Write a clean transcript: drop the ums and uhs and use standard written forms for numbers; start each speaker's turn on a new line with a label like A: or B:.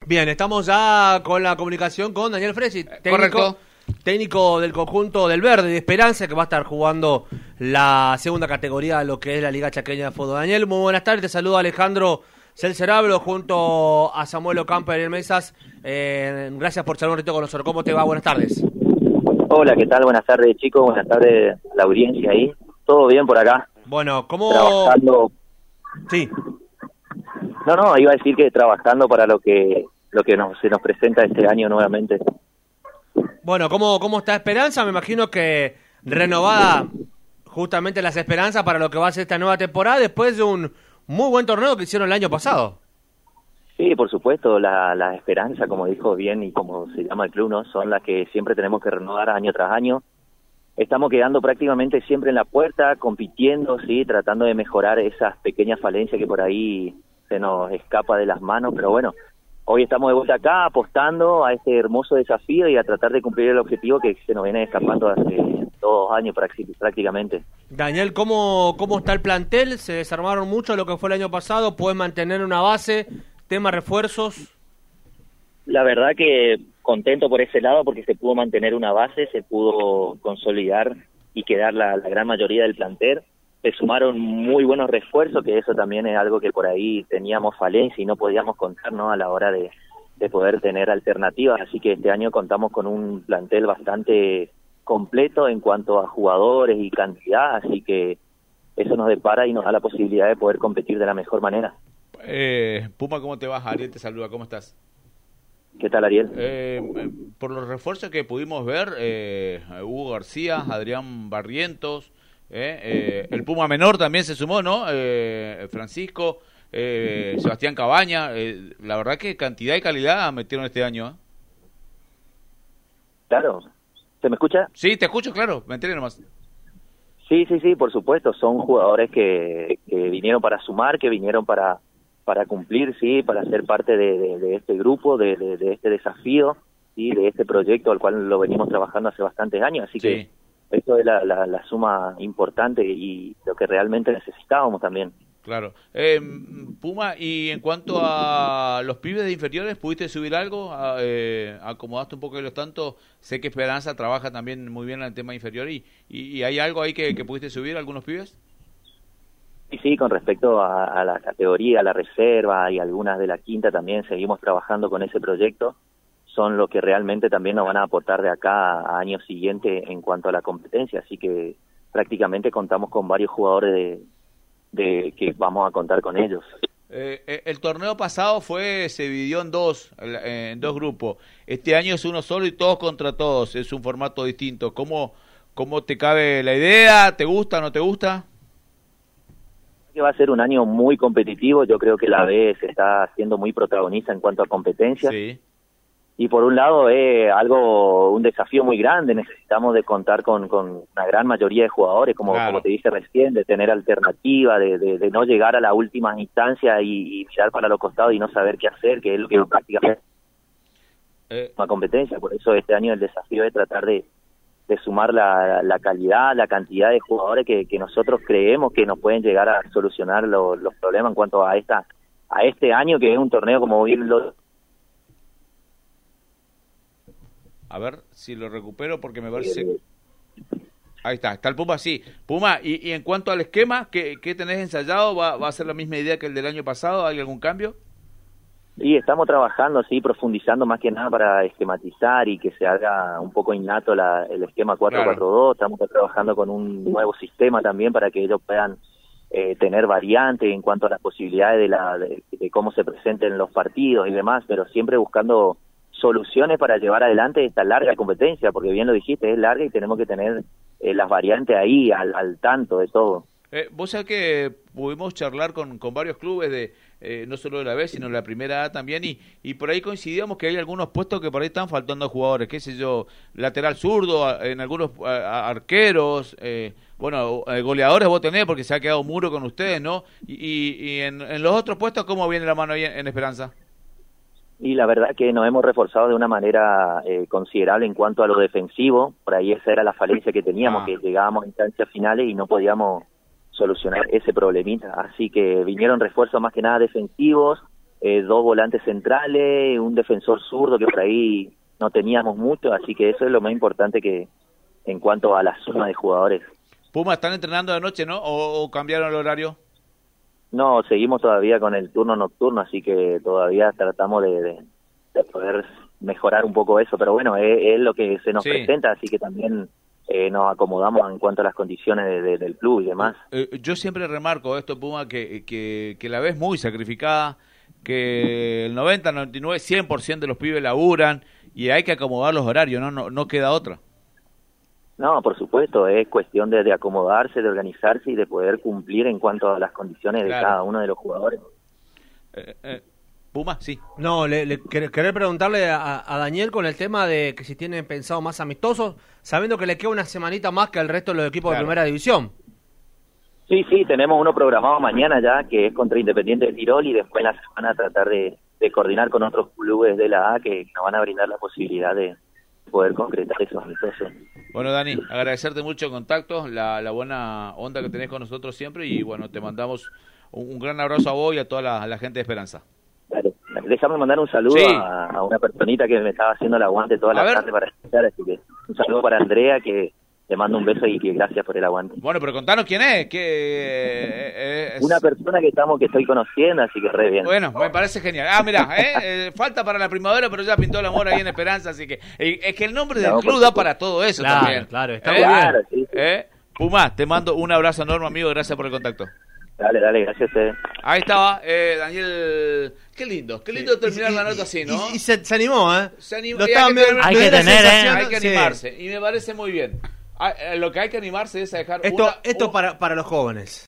A: Bien, estamos ya con la comunicación con Daniel Fresi, técnico del conjunto del Verde de Esperanza, que va a estar jugando la segunda categoría de lo que es la Liga Chaqueña de Fútbol. Daniel, muy buenas tardes, te saluda Alejandro Celcerablo junto a Samuel Ocampo y Ariel Mesas. Gracias por charlar un ratito con nosotros. ¿Cómo te va? Buenas tardes.
B: Hola, ¿qué tal? Buenas tardes, chicos. Buenas tardes a la audiencia ahí. ¿Todo bien por acá?
A: Bueno, ¿cómo...?
B: Trabajando.
A: Sí.
B: No, iba a decir que trabajando para lo que se nos presenta este año nuevamente.
A: Bueno, ¿cómo está Esperanza? Me imagino que renovada justamente las esperanzas para lo que va a ser esta nueva temporada después de un muy buen torneo que hicieron el año pasado.
B: Sí, por supuesto, la esperanza, como dijo bien y como se llama el club, ¿no? Son las que siempre tenemos que renovar año tras año. Estamos quedando prácticamente siempre en la puerta, compitiendo, sí, tratando de mejorar esas pequeñas falencias que por ahí se nos escapa de las manos, pero bueno, hoy estamos de vuelta acá apostando a este hermoso desafío y a tratar de cumplir el objetivo que se nos viene escapando hace 2 años prácticamente.
A: Daniel, ¿cómo está el plantel? ¿Se desarmaron mucho lo que fue el año pasado? ¿Pueden mantener una base? ¿Tema refuerzos?
B: La verdad que contento por ese lado porque se pudo mantener una base, se pudo consolidar y quedar la gran mayoría del plantel. Se sumaron muy buenos refuerzos, que eso también es algo que por ahí teníamos falencia y no podíamos contar, ¿no? A la hora de poder tener alternativas, así que este año contamos con un plantel bastante completo en cuanto a jugadores y cantidad, así que eso nos depara y nos da la posibilidad de poder competir de la mejor manera.
C: Puma, ¿cómo te vas? Ariel te saluda, ¿cómo estás?
B: ¿Qué tal, Ariel?
C: Por los refuerzos que pudimos ver, Hugo García, Adrián Barrientos, el Puma menor también se sumó, ¿no? Francisco, Sebastián Cabaña, la verdad que cantidad y calidad metieron este año, ¿eh?
B: Claro, ¿se me escucha?
C: Sí, te escucho, claro, me enteré nomás.
B: Sí, por supuesto, son jugadores que vinieron para sumar, que vinieron para cumplir, sí, para ser parte de este grupo, de este desafío, sí, de este proyecto al cual lo venimos trabajando hace bastantes años, así que esto es la suma importante y lo que realmente necesitábamos también.
C: Claro. Puma, y en cuanto a los pibes de inferiores, ¿pudiste subir algo? ¿Acomodaste un poco de los tantos? Sé que Esperanza trabaja también muy bien en el tema inferior y ¿hay algo ahí que pudiste subir algunos pibes?
B: Sí, con respecto a la categoría, a la reserva y algunas de la quinta también seguimos trabajando con ese proyecto. Son lo que realmente también nos van a aportar de acá a años siguientes en cuanto a la competencia. Así que prácticamente contamos con varios jugadores de que vamos a contar con ellos.
C: El torneo pasado se dividió en dos grupos. Este año es uno solo y todos contra todos. Es un formato distinto. ¿Cómo te cabe la idea? ¿Te gusta, no te gusta?
B: Que va a ser un año muy competitivo, yo creo que la B se está haciendo muy protagonista en cuanto a competencias.
C: Sí.
B: Y por un lado es un desafío muy grande, necesitamos de contar con una gran mayoría de jugadores, como te dije recién, de tener alternativa, de no llegar a la última instancia y mirar para los costados y no saber qué hacer, que es lo que prácticamente es una competencia. Por eso este año el desafío es tratar de sumar la calidad, la cantidad de jugadores que nosotros creemos que nos pueden llegar a solucionar los problemas en cuanto a este año, que es un torneo como bien lo...
C: A ver si lo recupero porque me parece... Ahí está el Puma, sí. Puma, y en cuanto al esquema, ¿qué tenés ensayado? ¿Va a ser la misma idea que el del año pasado? ¿Hay algún cambio?
B: Sí, estamos trabajando, sí, profundizando más que nada para esquematizar y que se haga un poco innato el esquema 4-4-2. Estamos trabajando con un nuevo sistema también para que ellos puedan tener variantes en cuanto a las posibilidades de cómo se presenten los partidos y demás, pero siempre buscando soluciones para llevar adelante esta larga competencia, porque bien lo dijiste, es larga y tenemos que tener las variantes ahí al tanto de todo.
C: Vos sabés que pudimos charlar con varios clubes no solo de la B, sino de la primera A también, y por ahí coincidíamos que hay algunos puestos que por ahí están faltando jugadores, qué sé yo, lateral zurdo, en algunos arqueros, goleadores vos tenés porque se ha quedado muro con ustedes, ¿no? Y en los otros puestos, ¿cómo viene la mano ahí en Esperanza?
B: Y la verdad que nos hemos reforzado de una manera considerable en cuanto a lo defensivo. Por ahí esa era la falencia que teníamos, que llegábamos a instancias finales y no podíamos solucionar ese problemita. Así que vinieron refuerzos más que nada defensivos, 2 volantes centrales, un defensor zurdo que por ahí no teníamos mucho, así que eso es lo más importante que en cuanto a la suma de jugadores.
C: Puma, ¿están entrenando de noche, no? ¿O cambiaron el horario?
B: No, seguimos todavía con el turno nocturno, así que todavía tratamos de poder mejorar un poco eso, pero bueno, es lo que se nos presenta, así que también nos acomodamos en cuanto a las condiciones del club y demás.
C: Yo siempre remarco esto, Puma, que la ves muy sacrificada, que el 90, 99, 100% de los pibes laburan y hay que acomodar los horarios, no queda otra.
B: No, por supuesto, es cuestión de acomodarse, de organizarse y de poder cumplir en cuanto a las condiciones de cada uno de los jugadores.
C: Puma, sí.
A: No, querer preguntarle a Daniel con el tema de que si tienen pensado más amistosos, sabiendo que le queda una semanita más que al resto de los equipos de primera división.
B: Sí, tenemos uno programado mañana ya, que es contra Independiente de Tirol, y después en la semana tratar de coordinar con otros clubes de la A que nos van a brindar la posibilidad de poder concretar esos amistosos.
C: Bueno, Dani, agradecerte mucho el contacto, la buena onda que tenés con nosotros siempre, y bueno, te mandamos un gran abrazo a vos y a toda la gente de Esperanza.
B: Claro. Déjame mandar un saludo a una personita que me estaba haciendo el aguante toda la tarde para escuchar, así que un saludo para Andrea, que te mando un beso y que gracias por el aguante.
C: Bueno, pero contanos quién es.
B: Una persona que estoy conociendo, así que re bien.
C: Bueno, me parece genial. Mirá, falta para la primavera, pero ya pintó el amor ahí en Esperanza, así que es que el nombre del club da para todo eso también.
A: Claro, está muy bien.
B: Sí.
C: Puma, te mando un abrazo enorme, amigo, gracias por el contacto.
B: Dale, gracias a ustedes.
C: Ahí estaba, Daniel. Qué lindo terminar la nota así, ¿no?
A: Y se animó, ¿eh?
C: Se animó.
D: Hay que
C: animarse, y me parece muy bien. Lo que hay que animarse es a dejar
A: esto para los jóvenes.